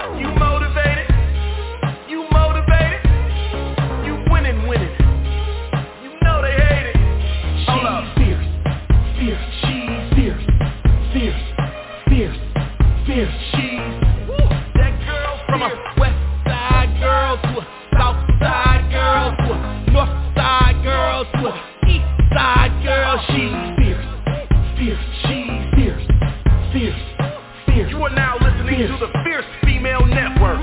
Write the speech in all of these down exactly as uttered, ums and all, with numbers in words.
You motivated? You motivated? You winning, winning. You know they hate it. Hold up. Fierce, fierce, she's fierce, fierce, fierce, fierce, she's. Woo. That girl from a west side girl to a south side girl to a north side girl to a east side girl. She's fierce, fierce, she's fierce, fierce, fierce. You are now listening fierce. to the Fierce Female Network.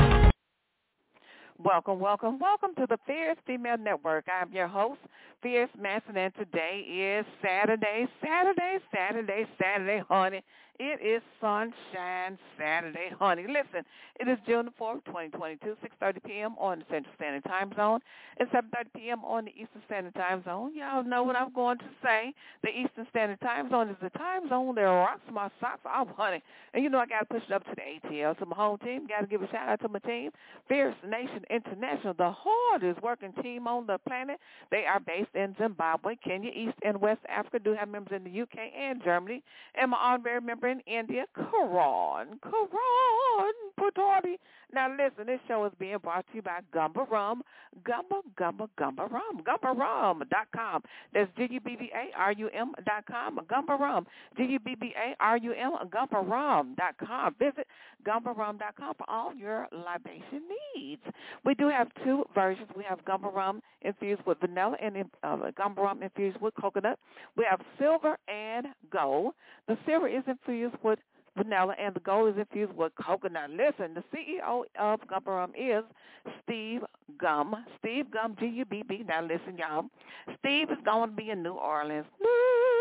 Welcome, welcome, welcome to the Fierce Female Network. I'm your host, Fierce Manson, and today is Saturday, Saturday, Saturday, Saturday, honey. It is Sunshine Saturday, honey. Listen, it is June the fourth, twenty twenty-two, six thirty p.m. on the Central Standard Time Zone and seven thirty p.m. on the Eastern Standard Time Zone. Y'all know what I'm going to say. The Eastern Standard Time Zone is the time zone that rocks my socks off, honey. And you know I got to push it up to the A T L, to my home team. Got to give a shout-out to my team, Fierce Nation International, the hardest working team on the planet. They are based in Zimbabwe, Kenya, East and West Africa, do have members in the U K and Germany, and my honorary member in India, Karan, Karan Putari. Now listen, this show is being brought to you by Gumba Rum, Gumba, Gumba, Gumba Rum, Gumba Rum dot com. That's G U B B A R U M dot com, Gumba Rum, G U B B A R U M, Gumba Rum dot com. Visit Gumba Rum dot com for all your libation needs. We do have two versions. We have Gumba Rum infused with vanilla and uh, Gumba Rum infused with coconut. We have silver and gold. The silver is infused with vanilla and the gold is infused with coconut. Listen, the C E O of Gumba Rum is Steve Gum. Steve Gum, G U B B. Now listen, y'all. Steve is going to be in New Orleans. New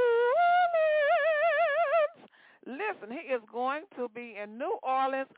Orleans. Listen, he is going to be in New Orleans,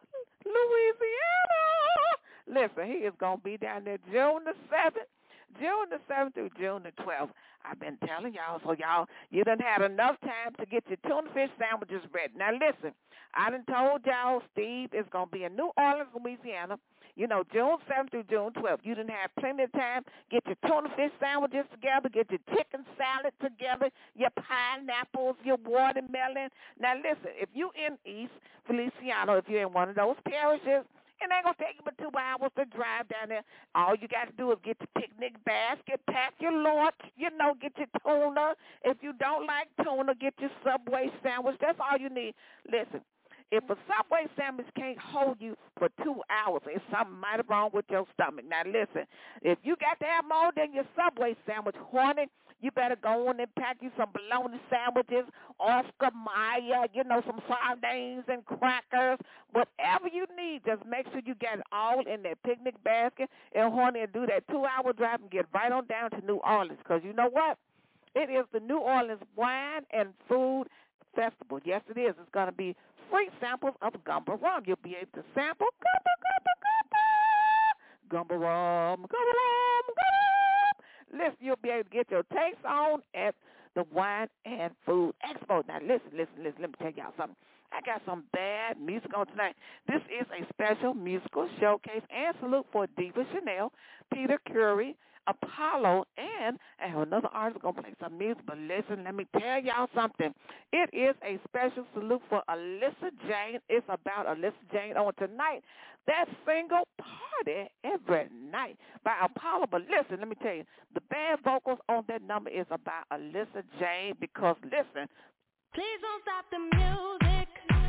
Louisiana. Listen, he is going to be down there June the seventh. June the seventh through June the twelfth. I've been telling y'all, so y'all, you done had enough time to get your tuna fish sandwiches ready. Now, listen, I done told y'all Steve is going to be in New Orleans, Louisiana, you know, June seventh through June twelfth. You done have plenty of time. Get your tuna fish sandwiches together. Get your chicken salad together, your pineapples, your watermelon. Now, listen, if you in East Feliciano, if you're in one of those parishes, it ain't going to take you but two hours to drive down there. All you got to do is get your picnic basket, pack your lunch, you know, get your tuna. If you don't like tuna, get your Subway sandwich. That's all you need. Listen, if a Subway sandwich can't hold you for two hours, it's something mighty wrong with your stomach. Now, listen, if you got to have more than your Subway sandwich, horny, you better go on and pack you some bologna sandwiches, Oscar Mayer, you know, some sardines and crackers. Whatever you need, just make sure you get it all in that picnic basket and, honey, and do that two-hour drive and get right on down to New Orleans. Because you know what? It is the New Orleans Wine and Food Festival. Yes, it is. It's going to be free samples of Gumba Rum. You'll be able to sample Gumba, Gumba, Gumba, Gumba Rum, Gumba Rum, Gumba Rum. Listen, you'll be able to get your taste on at the Wine and Food Expo. Now, listen, listen, listen. Let me tell y'all something. I got some bad music on tonight. This is a special musical showcase and salute for Diva Chanel, Peter Curry, Apollo, and I have another artist going to play some music. But listen, let me tell y'all something. It is a special salute for Alyssa Jane. It's about Alyssa Jane on tonight. That single Party Every Night by Apollo. But listen, let me tell you, the bad vocals on that number is about Alyssa Jane because, listen. Please don't stop the music.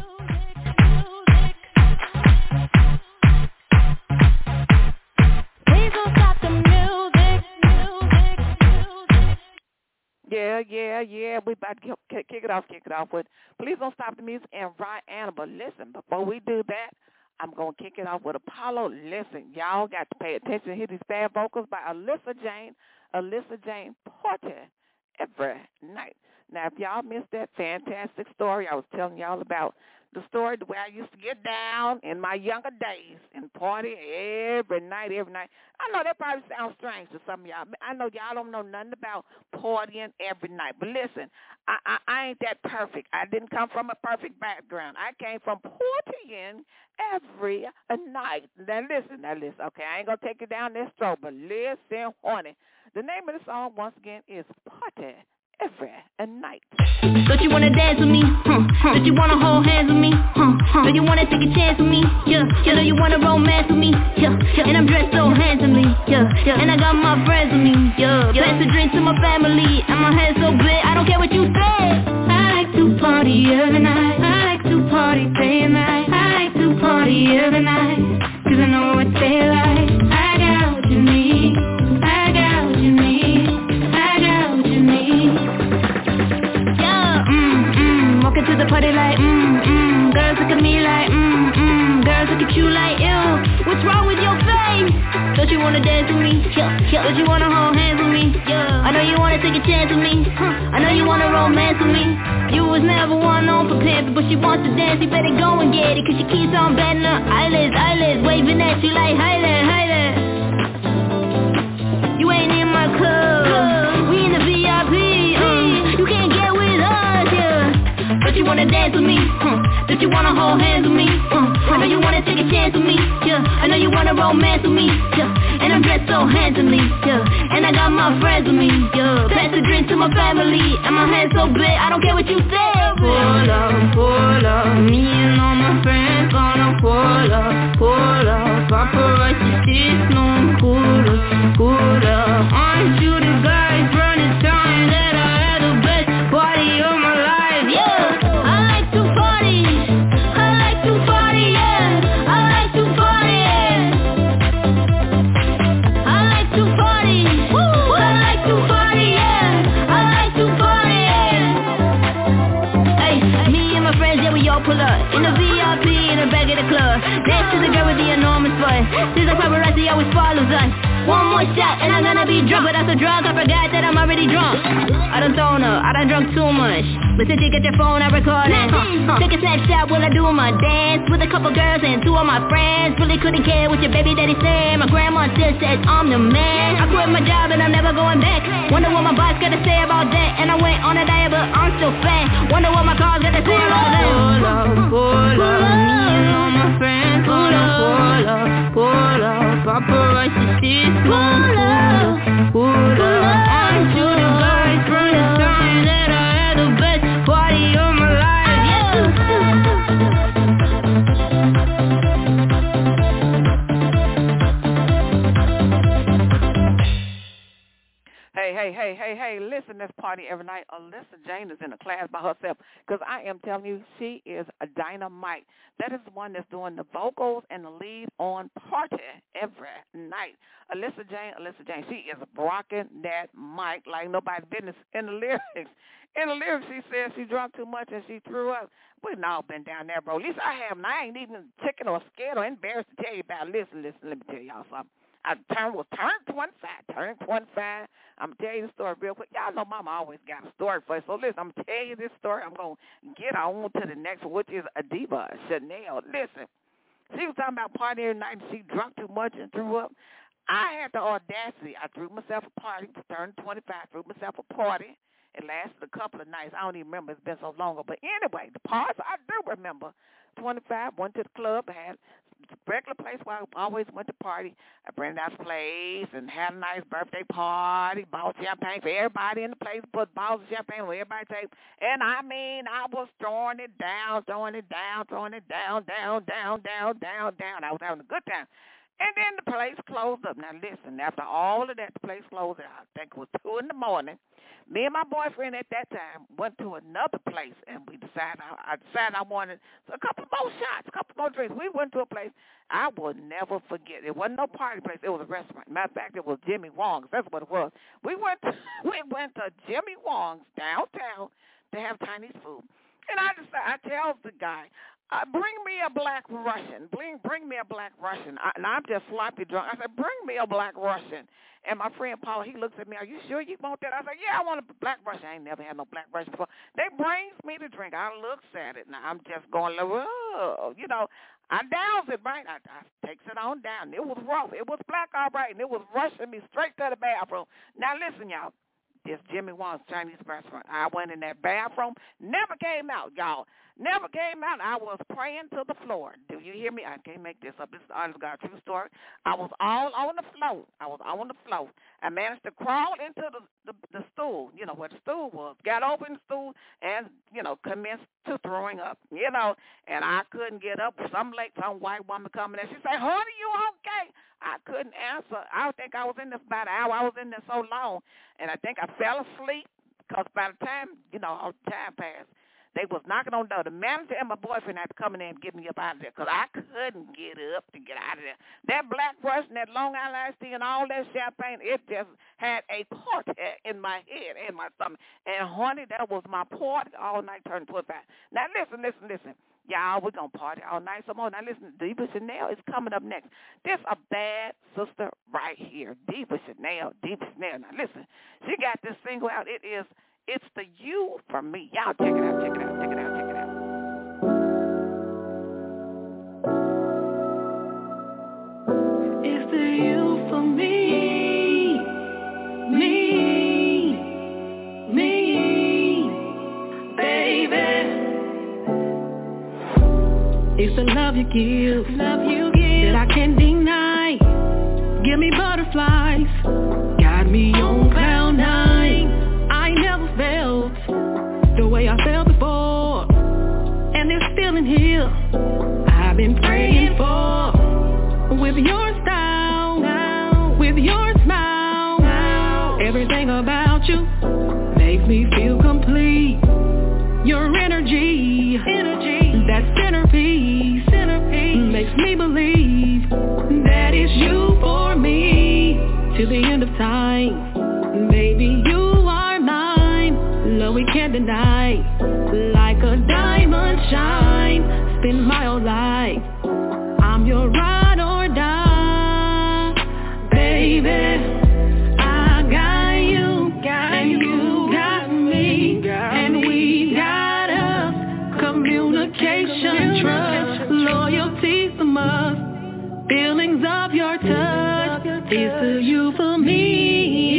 Please don't stop the music. Yeah, yeah, yeah. We about to kick it off, kick it off with Please Don't Stop the Music and Rihanna. But listen, before we do that, I'm going to kick it off with Apollo. Listen, y'all got to pay attention. Hear these bad vocals by Alyssa Jane. Alyssa Jane, Party Every Night. Now, if y'all missed that fantastic story I was telling y'all about, the story the way I used to get down in my younger days and party every night, every night. I know that probably sounds strange to some of y'all. I know y'all don't know nothing about partying every night. But listen, I, I, I ain't that perfect. I didn't come from a perfect background. I came from partying every night. Now listen, now listen. Okay, I ain't going to take you down this stroke, but listen, honey. The name of the song, once again, is Party every night. Don't you wanna dance with me? Huh? Huh? Don't you wanna hold hands with me? Huh? Huh? Don't you wanna take a chance with me? Yeah, yeah. Don't you wanna romance with me? Yeah, yeah. And I'm dressed so handsomely. Yeah, yeah. And I got my friends with me. Yeah, yeah. Pass the drink to my family, and my head so big, I don't care what you say. I like to party every night. I like to party day and night. I like to party every night, 'cause I know what they like. I got what you need. I got what you need. I got what you need. Yeah, mm, mm. Walking to the party like, mm, mm. Girls look at me like, mm, mm. Girls look at you like, ew. What's wrong with your face? Don't you wanna dance with me? Yeah, yeah. Don't you wanna hold hands with me? Yeah. I know you wanna take a chance with me. Huh. I know you wanna romance with me. You was never one on for pimpin', but she wants to dance. You better go and get it, 'cause she keeps on batting her eyelids, eyelids, waving at you like, hi there, hi there. You ain't in my club. We in the V I P. Uh, you can't get with us, yeah. Don't you wanna dance with me? Huh? Don't you wanna hold hands with me? Uh, I know you wanna take a chance with me. Yeah. I know you wanna romance with me. Yeah. And I'm dressed so handsomely. Yeah. And I got my friends with me. Yeah. Pass the drink to my family, and my head so big, I don't care what you say. Pull up, pull up. Me and all my friends gonna pull up, pull up. Paparazzi shit's no cooler, cooler. Aren't you the guy from the time that I had the best party of my life? Yeah, I like to party, I like to party, yeah, I like to party, I like to party, I like to party, yeah, I like to party. Hey, me and my friends, yeah, we all pull up in the V I P in the back of the club. Next to the girl with the enormous butt. Since the paparazzi always follows us. One more shot and I'm gonna be drunk, but after drunk I forgot that I'm already drunk. I done thrown up, I done drunk too much. But since you get your phone, I record it. Huh. Take a snapshot while I do my dance with a couple girls and two of my friends. Really couldn't care what your baby daddy said. My grandma still says I'm the man. I quit my job and I'm never going back. Wonder what my boss gotta say about that. And I went on a diet but I'm still fat. Wonder what my car's gotta say about that. Pull up, pull up, me and all my friends. Pull up, pull up, pull up. Paparazzi shit. Pull up, pull up. Aren't you the guy from the time that I had the best party of my life? Hey, hey, hey, hey, hey, listen, this party every night. Alyssa Jane is in a class by herself, because I am telling you, she is a dynamite. That is the one that's doing the vocals and the lead on Party every night. Alyssa Jane, Alyssa Jane, she is rocking that mic like nobody's business. In the lyrics, in the lyrics, she says she drunk too much and she threw up. We've all been down there, bro. At least I have, and I ain't even chicken or scared or embarrassed to tell you about it. Listen, listen, let me tell y'all something. I turn was turn twenty-five, turn twenty-five. I'm gonna tell you the story real quick. Y'all know Mama always got a story for you. So listen, I'm gonna tell you this story. I'm gonna get on to the next one, which is a diva, Chanel. Listen, she was talking about partying every night and she drunk too much and threw up. I had the audacity. I threw myself a party, turned twenty-five, threw myself a party. It lasted a couple of nights. I don't even remember. It's been so long ago. But anyway, the parts I do remember. twenty-five, went to the club, had a regular place where I always went to party. I rented out a place and had a nice birthday party, bought champagne for everybody in the place, put bottles of champagne with everybody take. And I mean, I was throwing it down, throwing it down, throwing it down, down, down, down, down, down. I was having a good time. And then the place closed up. Now, listen, after all of that, the place closed out. I think it was two in the morning. Me and my boyfriend at that time went to another place, and we decided, I, I decided I wanted a couple more shots, a couple more drinks. We went to a place I will never forget. It wasn't no party place. It was a restaurant. Matter of fact, it was Jimmy Wong's. That's what it was. We went to, we went to Jimmy Wong's downtown to have Chinese food. And I decided, I tell the guy, Uh, bring me a black Russian. Bring bring me a black Russian. I, and I'm just sloppy drunk. I said, bring me a black Russian. And my friend Paul, he looks at me, are you sure you want that? I said, yeah, I want a black Russian. I ain't never had no black Russian before. They brings me the drink. I looks at it. Now, I'm just going, oh, you know, I downs it, right? I, I takes it on down. It was rough. It was black, all right, and it was rushing me straight to the bathroom. Now, listen, y'all. this Jimmy Wong's Chinese restaurant. I went in that bathroom, never came out, y'all. Never came out. I was praying to the floor. Do you hear me? I can't make this up. This is honest God, true story. I was all on the floor. I was on the floor. I managed to crawl into the, the, the stool, you know, where the stool was. Got over in the stool and, you know, commenced to throwing up, you know, and I couldn't get up. Some late, some white woman coming in. She said, honey, you okay? I couldn't answer. I think I was in there about an hour. I was in there so long, and I think I fell asleep because by the time, you know, all the time passed, they was knocking on the door. The manager and my boyfriend had to come in there and get me up out of there because I couldn't get up to get out of there. That Black Russian, that Long Island tea, and all that champagne, it just had a party in my head and my stomach. And, honey, that was my party all night turned twenty-five. Now, listen, listen, listen. Y'all, we're going to party all night some more. Now, listen, Diva Chanel is coming up next. This a bad sister right here, Diva Chanel, Diva Chanel. Now, listen, she got this single out. It is It's the You for Me. Y'all check it out, check it out, check it out, check it out. It's the you for me, me, me, baby. It's the love you give, love you give that I can't deny. Give me butterflies, got me on cloud nine. I never felt the way I felt before, and this feeling here I've been praying for. With your style, with your smile, everything about you makes me feel complete. Your energy, energy, that centerpiece, centerpiece makes me believe that it's you for me till the end of time. Baby, you are mine, love we can't deny. Like a diamond shine, spend my whole life. I'm your ride or die, baby. I got you, got and you got me, got and we got us. Communication, trust, loyalty's the must. Feelings of your touch, it's the you for me.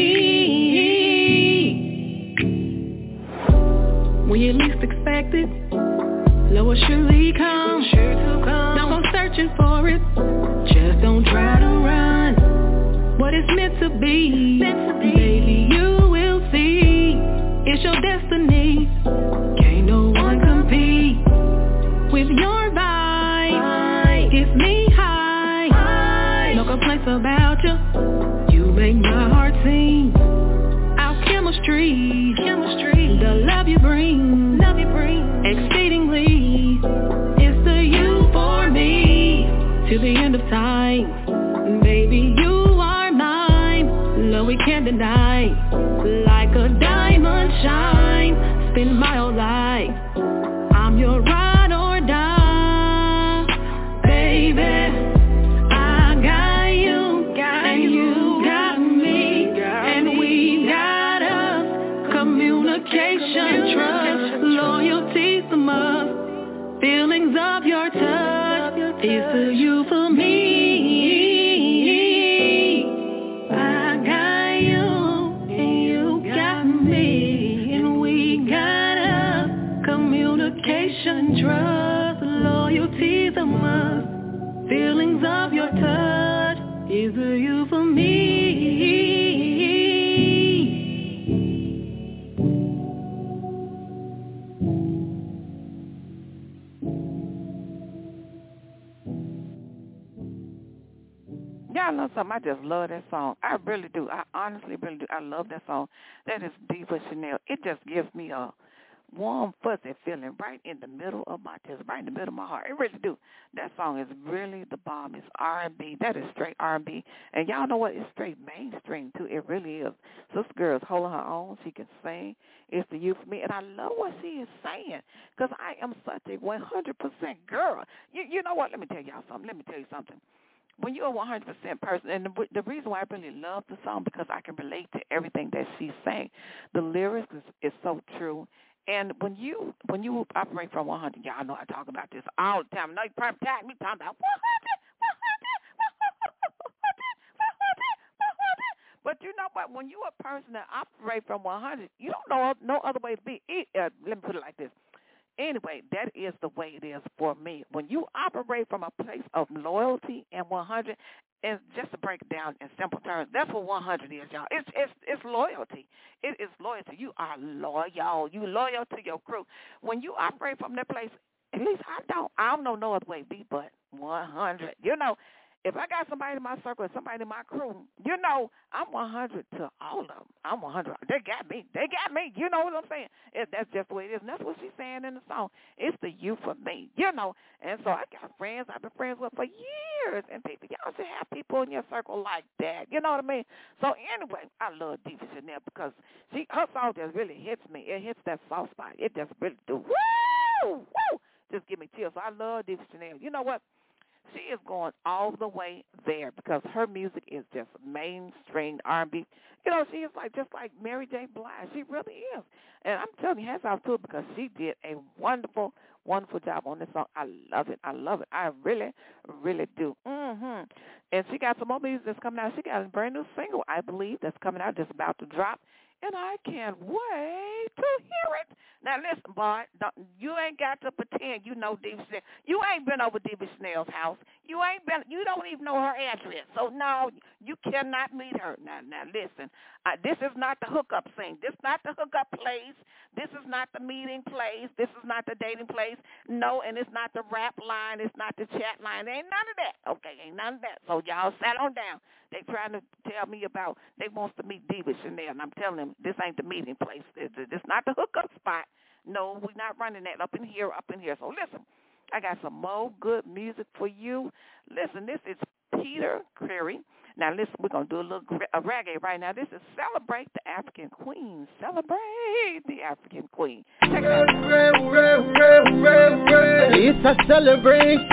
When you least expect it, love will surely come. Sure to come. Don't go searching for it, just don't try to run. What it's meant to be, meant to be. Baby, you will see. It's your destiny. Can't no one compete with your vibe. It's me high. high. No complaints about you. You make my heart sing. Our chemistry, chemistry. The love you bring, love you bring. Exceedingly. It's the you for me till the end of time. Baby, you are mine. Love we can't deny. Like a diamond shine, spend my whole life. I'm your ride or die, baby. I got you, got and you got me, got and we got us. Communication, trust, loyalty's the must. Feelings of your touch, it's the you for me. I got you, and you got me, and we got us. Communication, trust, loyalty's a must. Feelings of your touch, is the you for me. Y'all know something, I just love that song. I really do. I honestly really do. I love that song. That is Diva Chanel. It just gives me a warm, fuzzy feeling right in the middle of my chest, right in the middle of my heart. It really do. That song is really the bomb. It's R and B. That is straight R and B. And y'all know what? It's straight mainstream, too. It really is. This girl is holding her own. She can sing. It's the you for me. And I love what she is saying because I am such a one hundred percent girl. You, you know what? Let me tell y'all something. Let me tell you something. When you're a one hundred percent person, and the, the reason why I really love the song, because I can relate to everything that she's saying. The lyrics is, is so true. And when you when you operate from one hundred, y'all know I talk about this all the time. I know you probably tired of me talking about one hundred, one hundred, one hundred, one hundred, one hundred. But you know what? When you're a person that operates from one hundred, you don't know no other way to be. Uh, let me put it like this. Anyway, that is the way it is for me. When you operate from a place of loyalty and one hundred, and just to break it down in simple terms, that's what one hundred is, y'all. It's it's it's loyalty. It is loyalty. You are loyal. You loyal to your crew. When you operate from that place, at least I don't. I don't know no other way to be but one hundred. You know, if I got somebody in my circle, somebody in my crew, you know, I'm one hundred to all of them. I'm one hundred. They got me. They got me. You know what I'm saying? It, that's just the way it is. And that's what she's saying in the song. It's the you for me, you know. And so I got friends I've been friends with for years. And people, y'all should have people in your circle like that. You know what I mean? So anyway, I love Diva Chanel because she her song just really hits me. It hits that soft spot. It just really do. Woo! Woo! Just give me chills. So I love Diva Chanel. You know what? She is going all the way there because her music is just mainstream R and B. You know, she is like just like Mary J. Blige. She really is. And I'm telling you, hats off to her because she did a wonderful, wonderful job on this song. I love it. I love it. I really, really do. Mm-hmm. And she got some more music that's coming out. She got a brand new single, I believe, that's coming out, just about to drop. And I can't wait to hear it. Now, listen, boy, don't, you ain't got to pretend you know Diva Chanel. You ain't been over Diva Chanel's house. You ain't been. You don't even know her address. So, no, you cannot meet her. Now, now, listen, uh, this is not the hookup scene. This is not the hookup place. This is not the meeting place. This is not the dating place. No, and it's not the rap line. It's not the chat line. There ain't none of that. Okay, ain't none of that. So, y'all sat on down. They trying to tell me about they wants to meet Diva Chanel, and I'm telling them this ain't the meeting place. This is not the hookup spot. No, we're not running that up in here, up in here. So listen, I got some more good music for you. Listen, this is Peter Curry. Now listen, we're gonna do a little a reggae right now. This is Celebrate the African Queen. Celebrate the African Queen. Check it out. It's a celebration.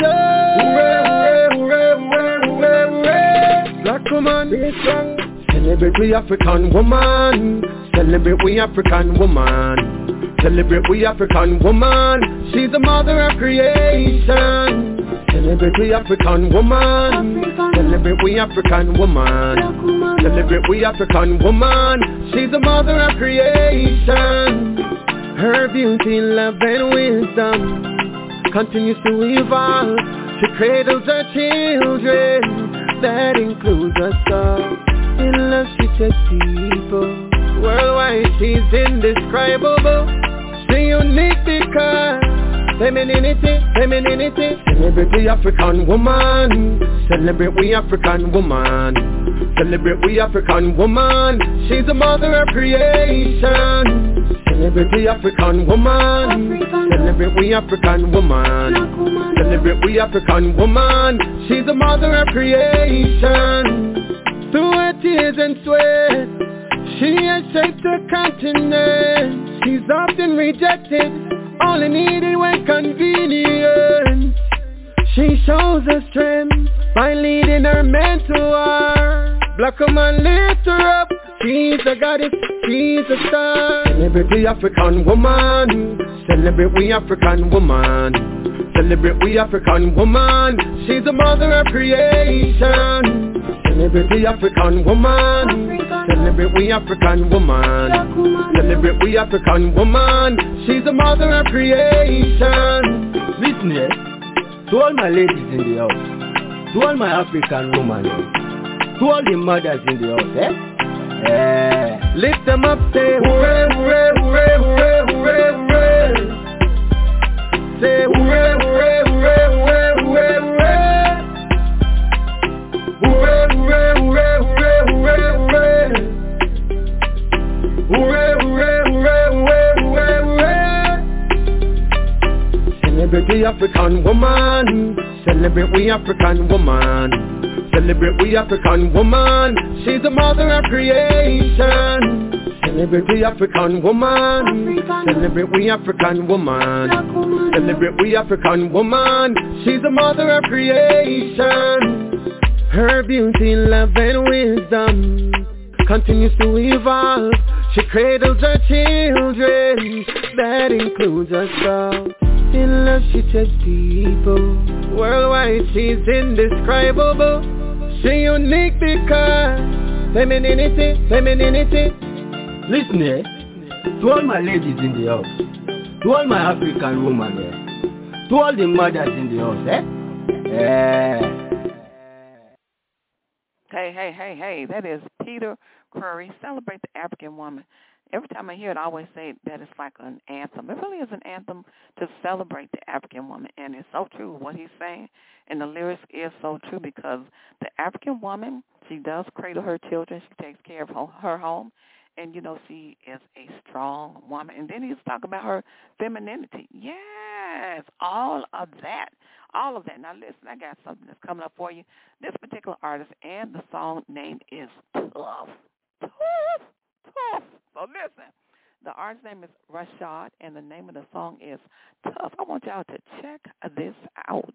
Black woman, celebrate we African woman. Celebrate we African woman. Celebrate we African woman. She's the mother of creation. Celebrate we African woman. Celebrate we African woman. Celebrate we African woman. She's the mother of creation. Her beauty, love and wisdom continues to evolve. She cradles her children. That includes us all. In love she takes people. Worldwide she's indescribable. She unique because femininity, femininity. Celebrate we African woman. Celebrate we African woman. Celebrate we African woman. She's the mother of creation. Celebrate we African woman. Celebrate we African woman. Celebrate we African woman. She's the mother of creation. Through her tears and sweat, she has shaped her continent. She's often rejected, only needed when convenient. She shows her strength by leading her men to war. Black woman, lift her up. She's a goddess, she's a star. Celebrate we African woman. Celebrate we African woman. Celebrate we African woman. She's the mother of creation. Celebrate we African woman. Celebrate we African woman. Celebrate we African woman. She's the mother of creation. Listen here, to all my ladies in the house, to all my African women, to all the mothers in the house, eh? Yeah. Lift them up, say hooray, hooray, hooray, hooray, hooray, hooray. Say hooray, hooray, hooray, hooray, hooray, hooray. Hooray, hooray, hooray, hooray, hooray, hooray. Hooray, hooray, hooray, hooray, hooray, hooray. Celebrate we African woman. Celebrate we African woman. Celebrate we African woman. She's the mother of creation. Celebrate we African woman. Celebrate we African woman. Celebrate we African woman. She's the mother of creation. Her beauty, love and wisdom continues to evolve. She cradles her children. That includes us all. In love she takes people. Worldwide she's indescribable. She unique because Femininity, femininity. Listen here, to all my ladies in the house, to all my African women here, to all the mothers in the house, eh? Yeah. Hey, hey, hey, hey, that is Peter Curry, Celebrate the African Woman. Every time I hear it, I always say that it's like an anthem. It really is an anthem to celebrate the African woman, and it's so true what he's saying, and the lyrics is so true because the African woman, she does cradle her children. She takes care of her home, and, you know, she is a strong woman. And then he's talking about her femininity. Yes, all of that, all of that. Now, listen, I got something that's coming up for you. This particular artist and the song name is Tough. Tough. Tough. So listen, the artist's name is Rashad, and the name of the song is Tough. I want y'all to check this out.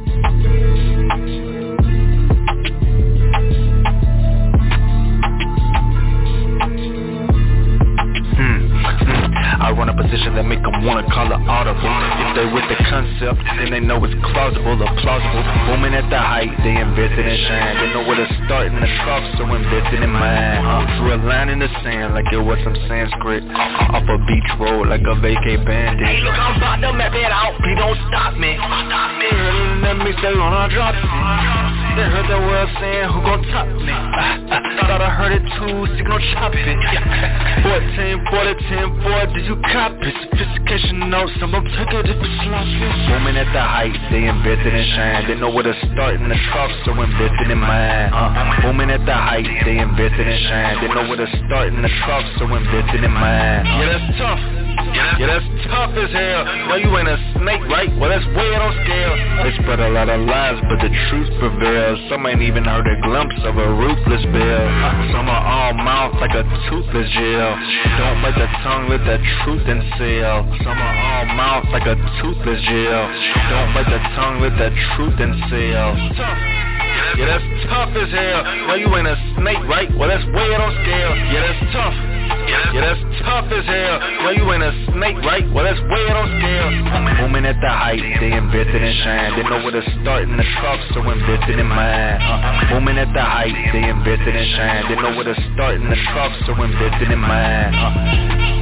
I run a position that make them wanna call it audible. If they with the concept, then they know it's plausible or plausible. Booming at the height, they invested in shine. They know where to start in the trough, so invested in mine. Uh, drew a line in the sand like it was some Sanskrit. Off a beach road like a vacay bandit. Hey, look, I'm about to map it out, please don't stop me. Stop me. Let me stay on a drop it. They heard the world saying, who gon' top me? I, I thought I heard it too, so you gon' chop it. fourteen, forty, ten, four, did you cop it? Sophistication notes, some of them took it if it's sloppy. Booming at the height, they invested in shine. They know where to start in the trough, so invested in mine. Uh, booming at the height, they invested in shine. They know where to start in the trough, so invested in mine. Yeah, that's tough. Yeah, that's tough as hell. Well, you ain't a snake, right? Well, that's way on scale. They spread a lot of lies, but the truth prevails. Some ain't even heard a glimpse of a ruthless bill. Some are all mouth like a toothless jail. Don't let the tongue let the truth unseal. Some are all mouth like a toothless jail. Don't let the tongue let the truth unseal. Tough. Yeah, that's tough as hell. Well, you ain't a snake, right? Well, that's way on scale. Yeah, that's tough. Yeah, that's tough as hell. Well, you ain't a snake, right? Well, that's way on scale. Booming at the height, they invested in shine. They know where to start in the trough, so invested in mine. Uh, booming at the height, they invested in shine. They know where to start in the trough, so invested in mine. Uh,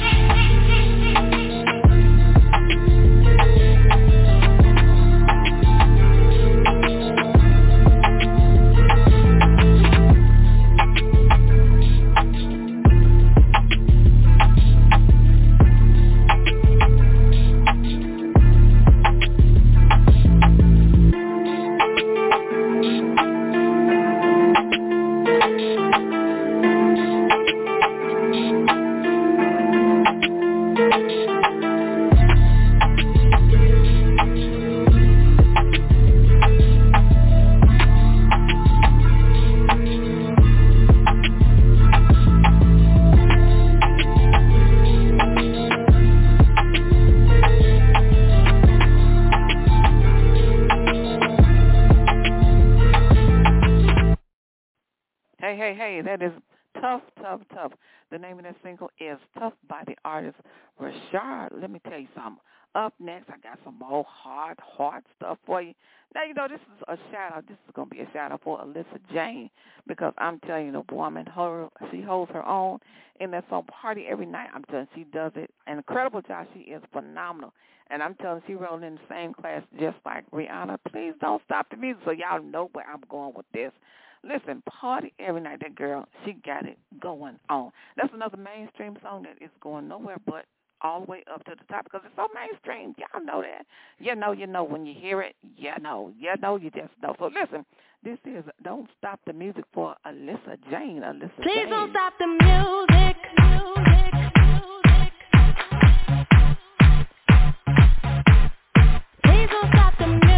That is Tough, Tough, Tough. The name of that single is Tough by the artist Rashad. Let me tell you something. Up next, I got some more hard, hard stuff for you. Now, you know, this is a shout-out. This is going to be a shout-out for Alyssa Jane because I'm telling you, the woman, her, she holds her own in that song Party Every Night. I'm telling you, she does it. An incredible job. She is phenomenal. And I'm telling you, she rolled in the same class just like Rihanna. Please don't stop the music so y'all know where I'm going with this. Listen, Party Every Night, that girl, she got it going on. That's another mainstream song that is going nowhere but all the way up to the top because it's so mainstream. Y'all know that. You know, you know. When you hear it, you know. You know, you just know. So listen, this is Don't Stop the Music for Alyssa Jane. Alyssa Please Jane. don't stop the music. music. Please don't stop the music.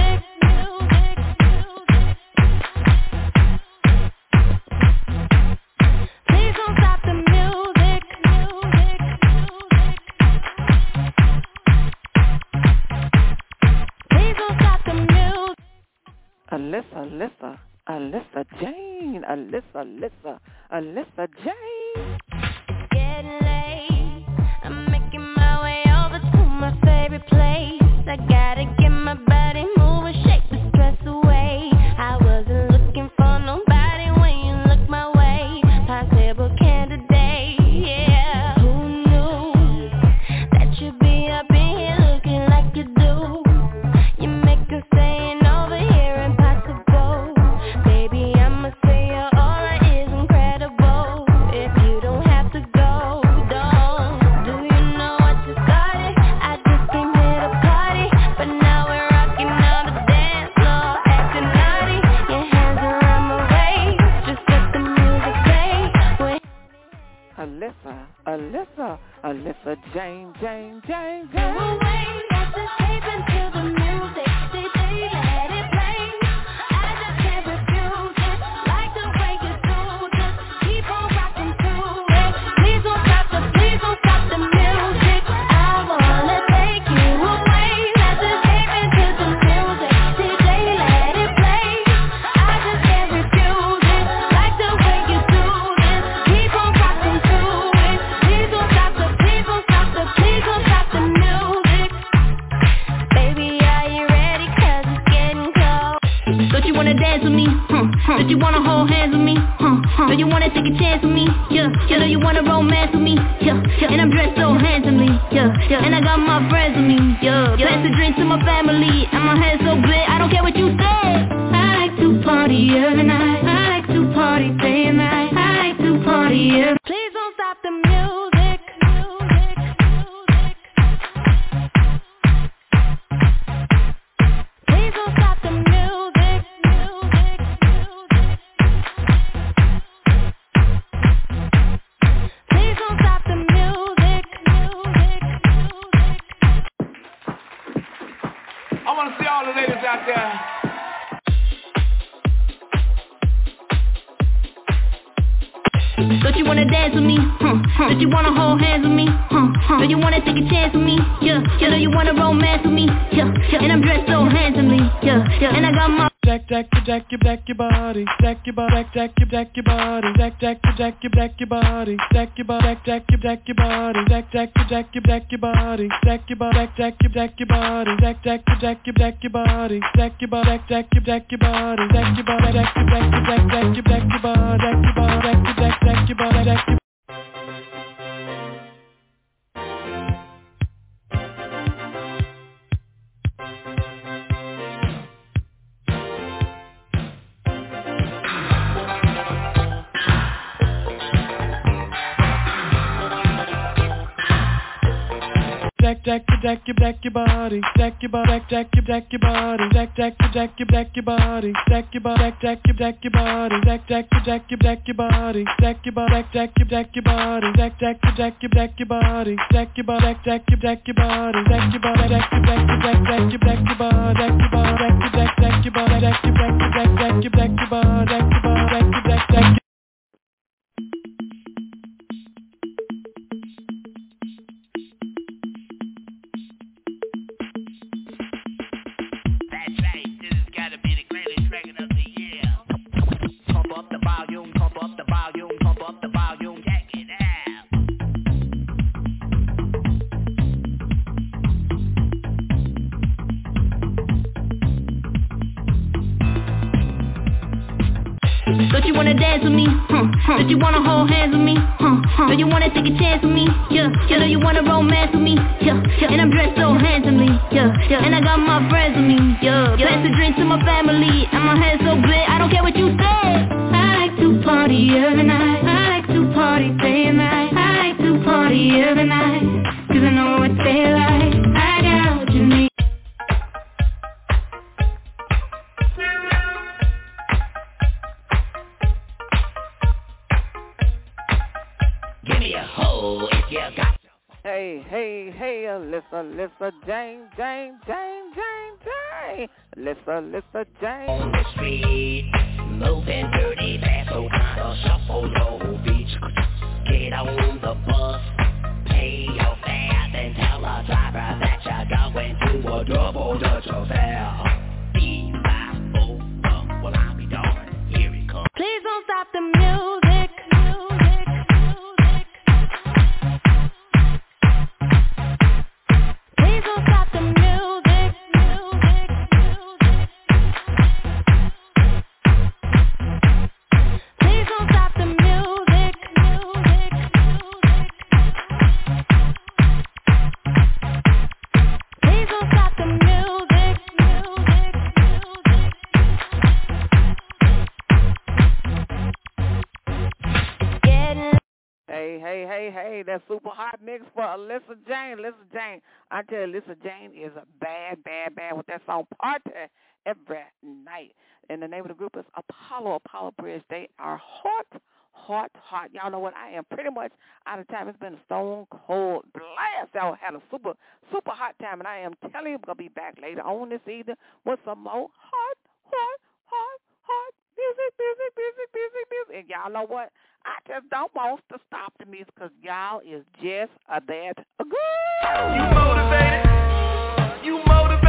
Alyssa, Alyssa, Alyssa Jane, Alyssa, Alyssa, Alyssa Jane. Getting late, I'm making my way over to my favorite place. I gotta get my body moving, shake the stress away. I wasn't looking for nobody when you look my way. Jane, Jane, Jane, Jane. Away, let's escape into the music. D J, let it play. I just can't refuse it. Like the way you do, just keep on rocking to it. Please don't stop the, please don't stop the music. I wanna take you away. Let's escape into the music. D J, let it play. I just can't refuse it. Like the way you do this. Keep on rocking to it. Please don't stop the, please don't stop the, please don't stop the music. Baby, are you ready? 'Cause it's getting cold. Don't you wanna dance with me? Huh, huh. Don't you wanna hold hands with me? Huh, huh. Don't you wanna take a chance with me? Yeah, yeah. Don't you wanna romance with me? Yeah, yeah. And I'm dressed so handsomely. Yeah, yeah. And I got my friends with me. Yeah, yeah. Pass the drinks to my family. And my hair so good, I don't care what you say. I like to party every night. I like to party day and night. I like to party every. Please don't stop the music. Music, music. Please don't stop the music. Music, music. Please don't stop the music. Music, music. I want to see all the ladies out there. Don't you wanna dance with me? Huh, huh. Don't you wanna hold hands with me? Huh, huh. Don't you wanna take a chance with me? Yeah, yeah. Don't you wanna romance with me? Yeah, yeah. And I'm dressed so handsomely. Yeah, yeah. And I got my Jack, jack, jack, jack, jack your body, jack your body, jack, jack, jack your body, jack, jack, jack, jack your body, jack your body, jack, jack, jack your body, jack, jack, jack, jack your body, jack your body, jack, jack, jack your body, jack, jack, jack, jack your body, jack your body, jack, jack, jack your body, jack your body, jack, jack, jack, jack your jack your body, jack your body, jack, jack, jack your body, jack your. Jack, jack, jack, jack your body, jack your body, jack, jack, jack your body, jack, jack, jack, jack your body, jack your body, jack, jack, jack your body, jack, jack, jack, jack your body, jack your body, jack, jack, jack your body, jack, jack, jack, jack your body, jack your body, jack, jack, your body, jack your body, jack, jack, jack, jack your jack your body, jack your body, jack, jack, jack your body, jack your jack, jack, jack your jack your body, jack your body, jack, jack, jack. Don't you wanna dance with me? Huh, huh. Don't you wanna hold hands with me? Huh, huh. Don't you wanna take a chance with me? Yeah, yeah. Don't you wanna romance with me? Yeah, yeah. And I'm dressed so handsomely. Yeah, yeah. And I got my friends with me. Yeah, yeah. Pass the drinks to my family. And my hair so good, I don't care what you say. I like to party every night. I like to party day and night. I like to party every night. 'Cause I know what they like. I got what you need. Hey, hey, hey, Alyssa, Alyssa, Jane, Jane, Jane, Jane, Jane. Alyssa, Alyssa, Jane. On the street, moving dirty, fast, so kind of shuffle your feet. Get on the bus, pay your fare, then tell a driver that you're going to a double Dutch affair. B five oh, well I'll be darned, here it comes. Please don't stop the music. Hey, hey, hey, that super hot mix for Alyssa Jane. Alyssa Jane. I tell you, Alyssa Jane is a bad, bad, bad with that song Party Every Night. And the name of the group is Apollo, Apollo Bridge. They are hot, hot, hot. Y'all know what? I am pretty much out of time. It's been a stone cold blast. Y'all had a super, super hot time, and I am telling you, we're going to be back later on this evening with some more hot, hot, hot, hot music, music, music, music, music. And y'all know what? I just don't want to stop the music because y'all is just a that good. You motivated. You motivated.